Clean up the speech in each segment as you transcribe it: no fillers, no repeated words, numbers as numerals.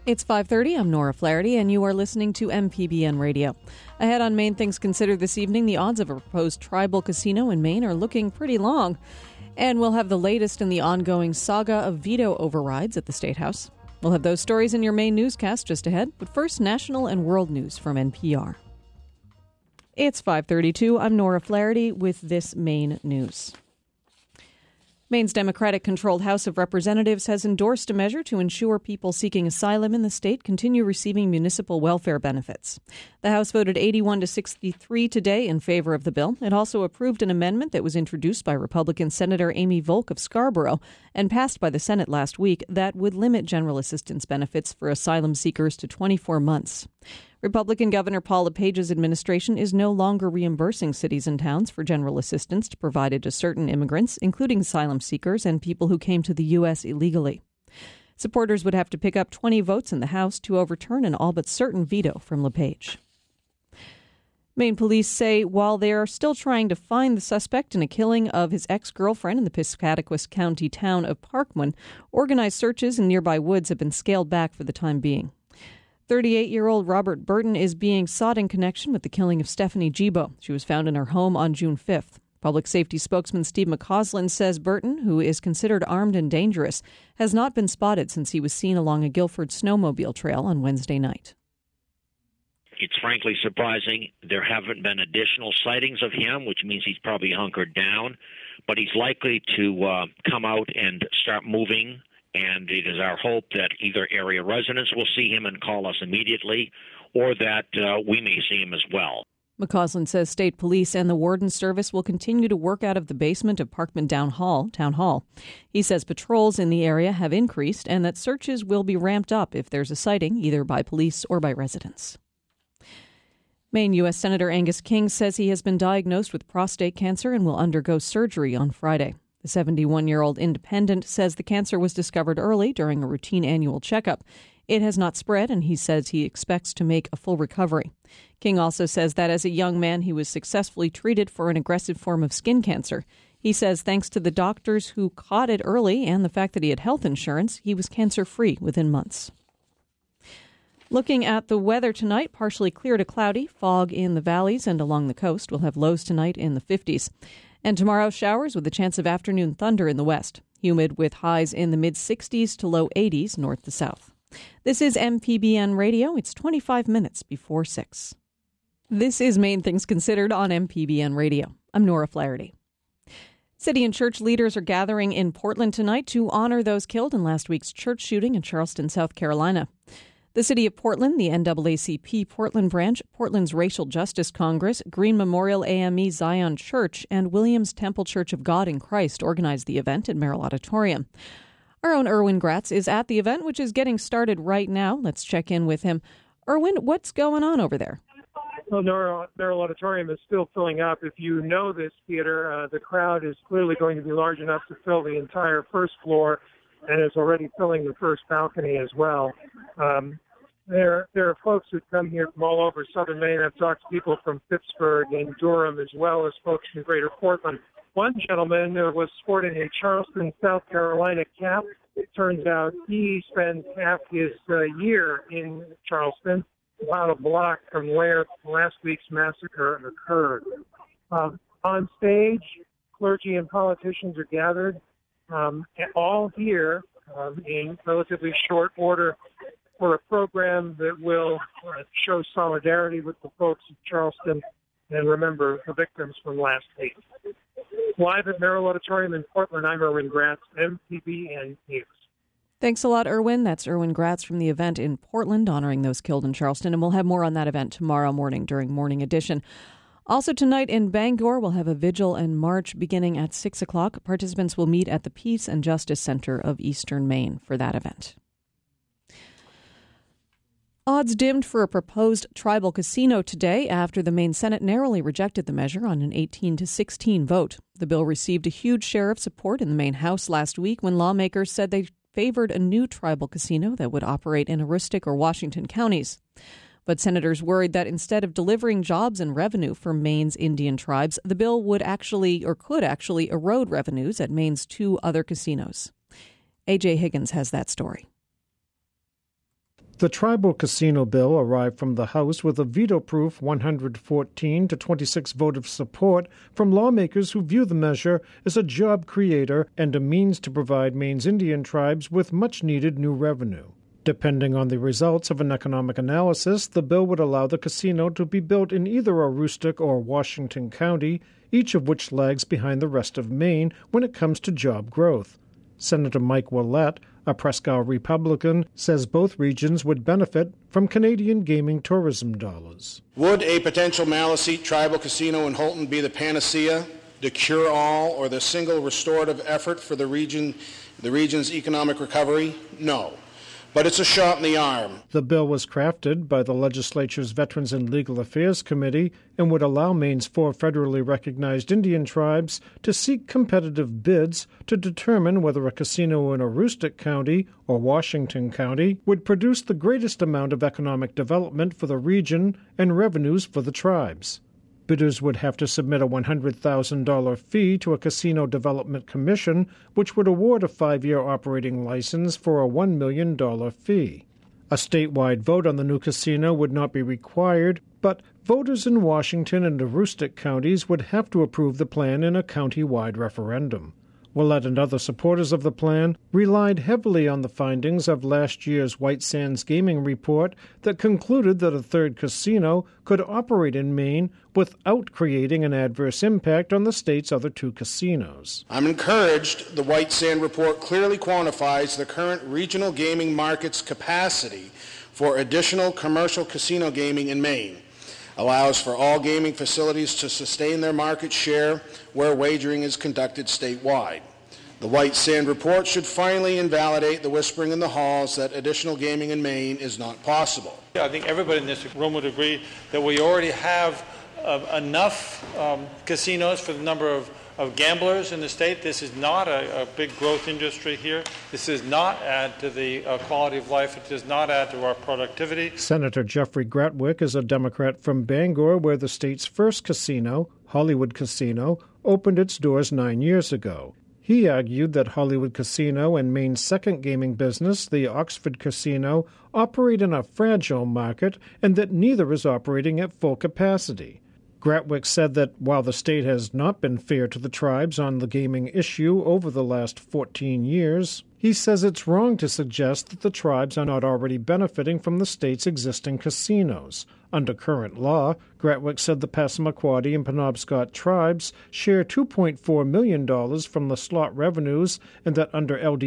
It's 5:30. I'm Nora Flaherty, and you are listening to MPBN Radio. Ahead on Maine Things Considered this evening, the odds of a proposed tribal casino in Maine are looking pretty long. And we'll have the latest in the ongoing saga of veto overrides at the State House. We'll have those stories in your Maine newscast just ahead. But first, national and world news from NPR. It's 5:32. I'm Nora Flaherty with this Maine news. Maine's Democratic-controlled House of Representatives has endorsed a measure to ensure people seeking asylum in the state continue receiving municipal welfare benefits. The House voted 81 to 63 today in favor of the bill. It also approved an amendment that was introduced by Republican Senator Amy Volk of Scarborough and passed by the Senate last week that would limit general assistance benefits for asylum seekers to 24 months. Republican Governor Paul LePage's administration is no longer reimbursing cities and towns for general assistance provided to certain immigrants, including asylum seekers and people who came to the U.S. illegally. Supporters would have to pick up 20 votes in the House to overturn an all but certain veto from LePage. Maine police say while they are still trying to find the suspect in a killing of his ex-girlfriend in the Piscataquis County town of Parkman, organized searches in nearby woods have been scaled back for the time being. 38-year-old Robert Burton is being sought in connection with the killing of Stephanie Gibo. She was found in her home on June 5th. Public safety spokesman Steve McCausland says Burton, who is considered armed and dangerous, has not been spotted since he was seen along a Guilford snowmobile trail on Wednesday night. It's frankly surprising. There haven't been additional sightings of him, which means he's probably hunkered down, but he's likely to come out and start moving. And it is our hope that either area residents will see him and call us immediately, or that we may see him as well. McCausland says state police and the Warden Service will continue to work out of the basement of Parkman Town Hall. He says patrols in the area have increased and that searches will be ramped up if there's a sighting, either by police or by residents. Maine U.S. Senator Angus King says he has been diagnosed with prostate cancer and will undergo surgery on Friday. The 71-year-old independent says the cancer was discovered early during a routine annual checkup. It has not spread, and he says he expects to make a full recovery. King also says that as a young man, he was successfully treated for an aggressive form of skin cancer. He says thanks to the doctors who caught it early and the fact that he had health insurance, he was cancer-free within months. Looking at the weather tonight, partially clear to cloudy, fog in the valleys and along the coast. We'll have lows tonight in the 50s. And tomorrow, showers with a chance of afternoon thunder in the west. Humid with highs in the mid-60s to low 80s north to south. This is MPBN Radio. It's 25 minutes before 6. This is Maine Things Considered on MPBN Radio. I'm Nora Flaherty. City and church leaders are gathering in Portland tonight to honor those killed in last week's church shooting in Charleston, South Carolina. The City of Portland, the NAACP Portland Branch, Portland's Racial Justice Congress, Green Memorial AME Zion Church, and Williams Temple Church of God in Christ organized the event at Merrill Auditorium. Our own Erwin Gratz is at the event, which is getting started right now. Let's check in with him. Erwin, what's going on over there? Well, Merrill Auditorium is still filling up. If you know this theater, the crowd is clearly going to be large enough to fill the entire first floor, and is already filling the first balcony as well. There are folks who come here from all over southern Maine. I've talked to people from Pittsburgh and Durham, as well as folks from greater Portland. One gentleman was sporting a Charleston, South Carolina cap. It turns out he spends half his year in Charleston, about a block from where last week's massacre occurred. On stage, clergy and politicians are gathered, all here in relatively short order for a program that will show solidarity with the folks of Charleston and remember the victims from last week. Live at Merrill Auditorium in Portland, I'm Erwin Gratz, MPBN News. Thanks a lot, Erwin. That's Erwin Gratz from the event in Portland honoring those killed in Charleston, and we'll have more on that event tomorrow morning during Morning Edition. Also tonight in Bangor, we'll have a vigil and march beginning at 6 o'clock. Participants will meet at the Peace and Justice Center of Eastern Maine for that event. Odds dimmed for a proposed tribal casino today after the Maine Senate narrowly rejected the measure on an 18-16 vote. The bill received a huge share of support in the Maine House last week when lawmakers said they favored a new tribal casino that would operate in Aroostook or Washington counties. But senators worried that instead of delivering jobs and revenue for Maine's Indian tribes, the bill would could actually erode revenues at Maine's two other casinos. A.J. Higgins has that story. The tribal casino bill arrived from the House with a veto-proof 114 to 26 vote of support from lawmakers who view the measure as a job creator and a means to provide Maine's Indian tribes with much-needed new revenue. Depending on the results of an economic analysis, the bill would allow the casino to be built in either Aroostook or Washington County, each of which lags behind the rest of Maine when it comes to job growth. Senator Mike Willett, a Prescott Republican, says both regions would benefit from Canadian gaming tourism dollars. Would a potential Maliseet tribal casino in Houlton be the panacea, the cure-all, or the single restorative effort for the region's economic recovery? No. But it's a shot in the arm. The bill was crafted by the legislature's Veterans and Legal Affairs Committee and would allow Maine's 4 federally recognized Indian tribes to seek competitive bids to determine whether a casino in Aroostook County or Washington County would produce the greatest amount of economic development for the region and revenues for the tribes. Bidders would have to submit a $100,000 fee to a Casino Development Commission, which would award a 5-year operating license for a $1 million fee. A statewide vote on the new casino would not be required, but voters in Washington and Aroostook counties would have to approve the plan in a county-wide referendum. Willett and other supporters of the plan relied heavily on the findings of last year's White Sands Gaming report that concluded that a third casino could operate in Maine without creating an adverse impact on the state's other 2 casinos. I'm encouraged the White Sand report clearly quantifies the current regional gaming market's capacity for additional commercial casino gaming in Maine, allows for all gaming facilities to sustain their market share where wagering is conducted statewide. The White Sand report should finally invalidate the whispering in the halls that additional gaming in Maine is not possible. I think everybody in this room would agree that we already have enough casinos for the number of gamblers in the state. This is not a big growth industry here. This does not add to the quality of life. It does not add to our productivity. Senator Jeffrey Gratwick is a Democrat from Bangor, where the state's first casino, Hollywood Casino, opened its doors 9 years ago. He argued that Hollywood Casino and Maine's second gaming business, the Oxford Casino, operate in a fragile market and that neither is operating at full capacity. Gratwick said that while the state has not been fair to the tribes on the gaming issue over the last 14 years, he says it's wrong to suggest that the tribes are not already benefiting from the state's existing casinos. Under current law, Gratwick said the Passamaquoddy and Penobscot tribes share $2.4 million from the slot revenues and that under LD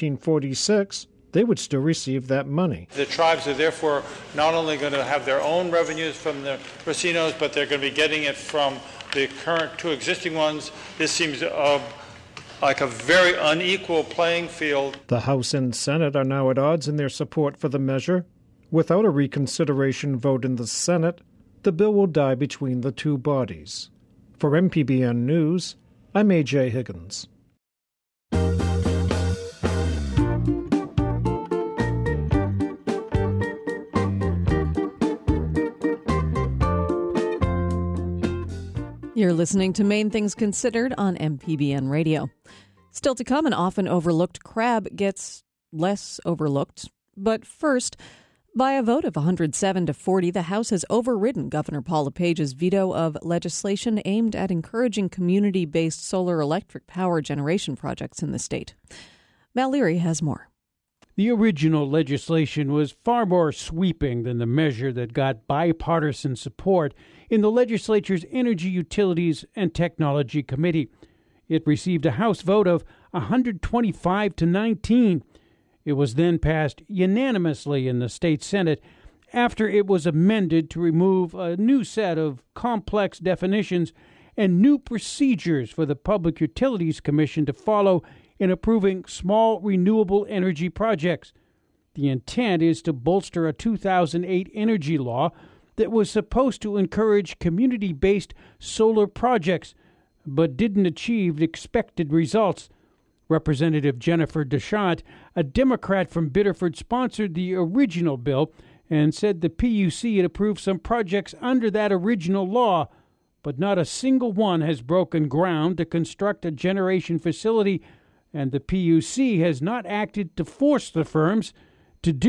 1446, they would still receive that money. The tribes are therefore not only going to have their own revenues from the casinos, but they're going to be getting it from the current 2 existing ones. This seems like a very unequal playing field. The House and Senate are now at odds in their support for the measure. Without a reconsideration vote in the Senate, the bill will die between the 2 bodies. For MPBN News, I'm A.J. Higgins. You're listening to Maine Things Considered on MPBN Radio. Still to come, an often overlooked crab gets less overlooked. But first, by a vote of 107 to 40, the House has overridden Governor Paul LePage's veto of legislation aimed at encouraging community-based solar electric power generation projects in the state. Mal Leary has more. The original legislation was far more sweeping than the measure that got bipartisan support in the legislature's Energy, Utilities, and Technology Committee. It received a House vote of 125 to 19. It was then passed unanimously in the state Senate after it was amended to remove a new set of complex definitions and new procedures for the Public Utilities Commission to follow in approving small renewable energy projects. The intent is to bolster a 2008 energy law that was supposed to encourage community-based solar projects, but didn't achieve expected results. Representative Jennifer DeShant, a Democrat from Biddeford, sponsored the original bill and said the PUC had approved some projects under that original law, but not a single one has broken ground to construct a generation facility, and the PUC has not acted to force the firms to do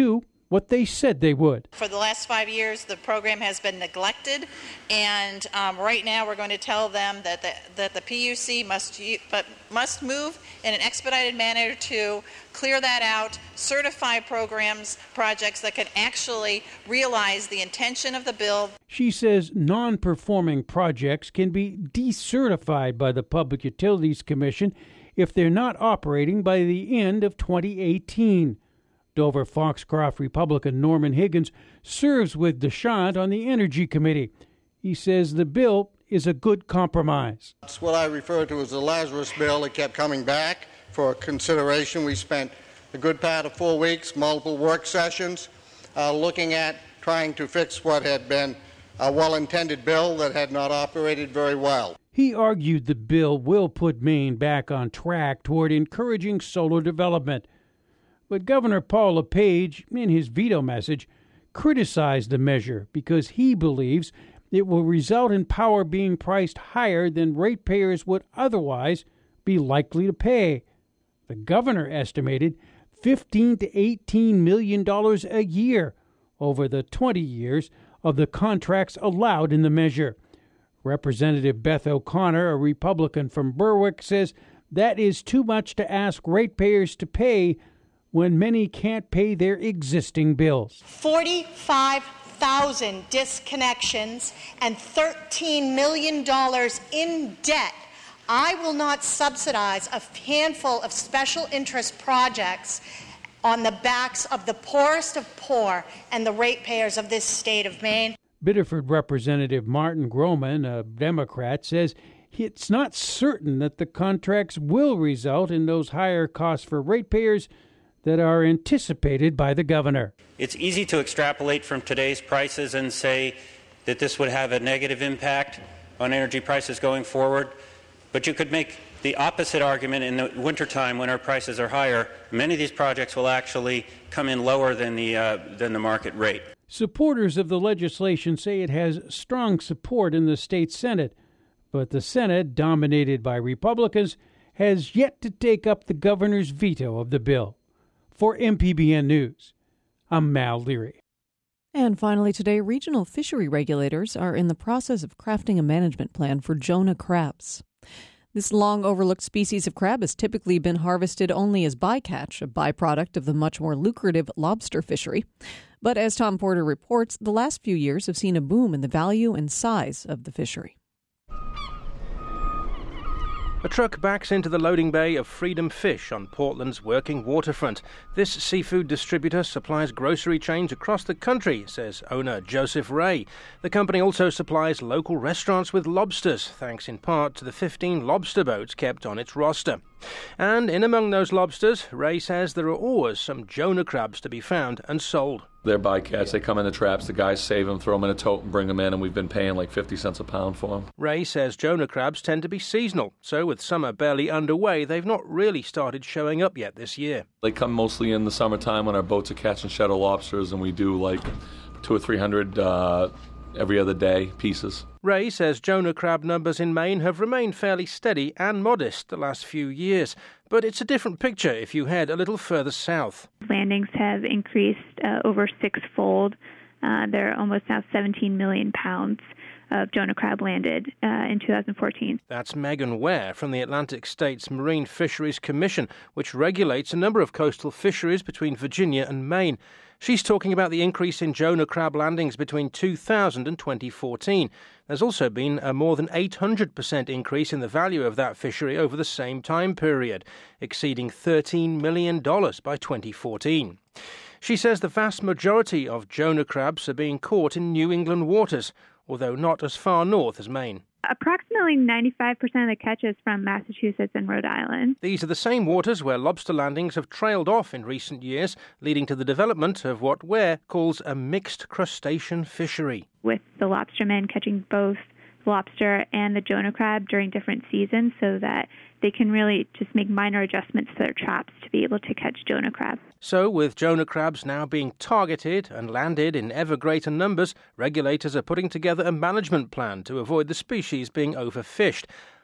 what they said they would. For the last 5 years, the program has been neglected, and right now we're going to tell them that the PUC must move in an expedited manner to clear that out, certify projects that can actually realize the intention of the bill. She says non-performing projects can be decertified by the Public Utilities Commission if they're not operating by the end of 2018. Dover-Foxcroft Republican Norman Higgins serves with DeShant on the Energy Committee. He says the bill is a good compromise. It's what I refer to as the Lazarus bill. It kept coming back for consideration. We spent a good part of 4 weeks, multiple work sessions, looking at trying to fix what had been a well-intended bill that had not operated very well. He argued the bill will put Maine back on track toward encouraging solar development. But Governor Paul LePage, in his veto message, criticized the measure because he believes it will result in power being priced higher than ratepayers would otherwise be likely to pay. The governor estimated $15 to $18 million a year over the 20 years of the contracts allowed in the measure. Representative Beth O'Connor, a Republican from Berwick, says that is too much to ask ratepayers to pay when many can't pay their existing bills. 45,000 disconnections and $13 million in debt. I will not subsidize a handful of special interest projects on the backs of the poorest of poor and the ratepayers of this state of Maine. Biddeford Representative Martin Groman, a Democrat, says it's not certain that the contracts will result in those higher costs for ratepayers that are anticipated by the governor. It's easy to extrapolate from today's prices and say that this would have a negative impact on energy prices going forward, but you could make the opposite argument in the wintertime when our prices are higher. Many of these projects will actually come in lower than the market rate. Supporters of the legislation say it has strong support in the state Senate, but the Senate, dominated by Republicans, has yet to take up the governor's veto of the bill. For MPBN News, I'm Mal Leary. And finally today, regional fishery regulators are in the process of crafting a management plan for Jonah crabs. This long-overlooked species of crab has typically been harvested only as bycatch, a byproduct of the much more lucrative lobster fishery. But as Tom Porter reports, the last few years have seen a boom in the value and size of the fishery. A truck backs into the loading bay of Freedom Fish on Portland's working waterfront. This seafood distributor supplies grocery chains across the country, says owner Joseph Ray. The company also supplies local restaurants with lobsters, thanks in part to the 15 lobster boats kept on its roster. And in among those lobsters, Ray says there are always some Jonah crabs to be found and sold. They're bycatch. They come in the traps. The guys save them, throw them in a tote, and bring them in, and we've been paying like 50 cents a pound for them. Ray says Jonah crabs tend to be seasonal, so with summer barely underway, they've not really started showing up yet this year. They come mostly in the summertime when our boats are catching shadow lobsters, and we do like 200 or 300 every other day pieces. Ray says Jonah crab numbers in Maine have remained fairly steady and modest the last few years, but it's a different picture if you head a little further south. Landings have increased over sixfold. There are almost now 17 million pounds of Jonah crab landed in 2014. That's Megan Ware from the Atlantic States Marine Fisheries Commission, which regulates a number of coastal fisheries between Virginia and Maine. She's talking about the increase in Jonah crab landings between 2000 and 2014. There's also been a more than 800% increase in the value of that fishery over the same time period, exceeding $13 million by 2014. She says the vast majority of Jonah crabs are being caught in New England waters, although not as far north as Maine. Approximately 95% of the catches from Massachusetts and Rhode Island. These are the same waters where lobster landings have trailed off in recent years, leading to the development of what Ware calls a mixed crustacean fishery. With the lobstermen catching both lobster and the Jonah crab during different seasons so that they can really just make minor adjustments to their traps to be able to catch Jonah crab. So, with Jonah crabs now being targeted and landed in ever greater numbers, regulators are putting together a management plan to avoid the species being overfished.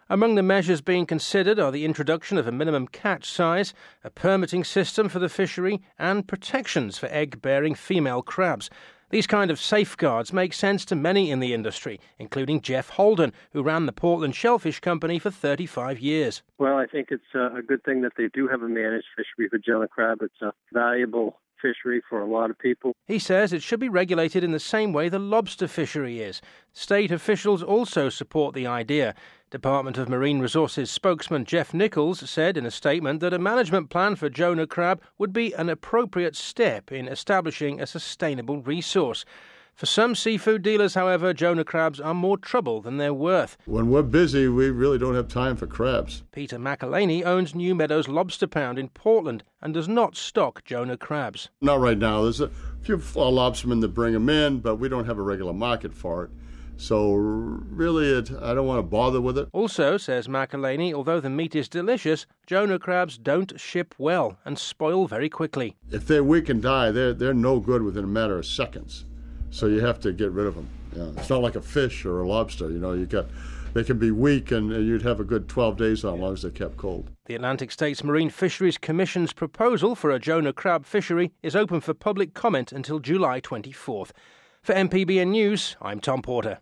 Among the measures being considered are the introduction of a minimum catch size, a permitting system for the fishery, and protections for egg-bearing female crabs. These kind of safeguards make sense to many in the industry, including Jeff Holden, who ran the Portland Shellfish Company for 35 years. Well, I think it's a good thing that they do have a managed fishery for Jonah crab. It's a valuable fishery for a lot of people. He says it should be regulated in the same way the lobster fishery is. State officials also support the idea. Department of Marine Resources spokesman Jeff Nichols said in a statement that a management plan for Jonah crab would be an appropriate step in establishing a sustainable resource. For some seafood dealers, however, Jonah crabs are more trouble than they're worth. When we're busy, we really don't have time for crabs. Peter McElhaney owns New Meadows Lobster Pound in Portland and does not stock Jonah crabs. Not right now. There's a few lobstermen that bring them in, but we don't have a regular market for it. So really, I don't want to bother with it. Also, says McElhaney, although the meat is delicious, Jonah crabs don't ship well and spoil very quickly. If they're weak and die, they're no good within a matter of seconds. So you have to get rid of them. Yeah, it's not like a fish or a lobster. They can be weak, and you'd have a good 12 days on as long as they're kept cold. The Atlantic States Marine Fisheries Commission's proposal for a Jonah crab fishery is open for public comment until July 24th. For MPBN News, I'm Tom Porter.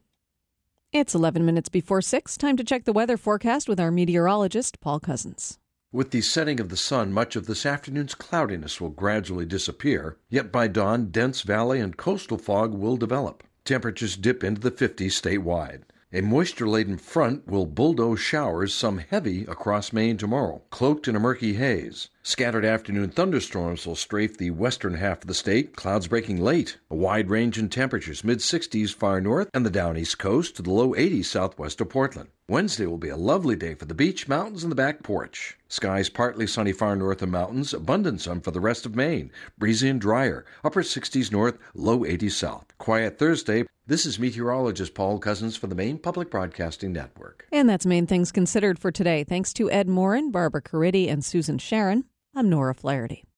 It's 11 minutes before 6. Time to check the weather forecast with our meteorologist, Paul Cousins. With the setting of the sun, much of this afternoon's cloudiness will gradually disappear, yet by dawn, dense valley and coastal fog will develop. Temperatures dip into the 50s statewide. A moisture-laden front will bulldoze showers, some heavy, across Maine tomorrow, cloaked in a murky haze. Scattered afternoon thunderstorms will strafe the western half of the state, clouds breaking late. A wide range in temperatures, mid-60s far north and the down east coast to the low 80s southwest of Portland. Wednesday will be a lovely day for the beach, mountains, and the back porch. Skies partly sunny far north of mountains, abundant sun for the rest of Maine. Breezy and drier, upper 60s north, low 80s south. Quiet Thursday. This is meteorologist Paul Cousins for the Maine Public Broadcasting Network. And that's Maine Things Considered for today. Thanks to Ed Morin, Barbara Caridi, and Susan Sharon. I'm Nora Flaherty.